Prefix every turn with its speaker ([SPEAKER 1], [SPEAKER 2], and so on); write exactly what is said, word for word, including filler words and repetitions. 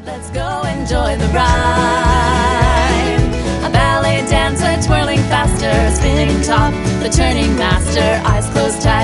[SPEAKER 1] Let's go enjoy the ride. A ballet dancer twirling faster, spinning top, the turning master, eyes closed tight.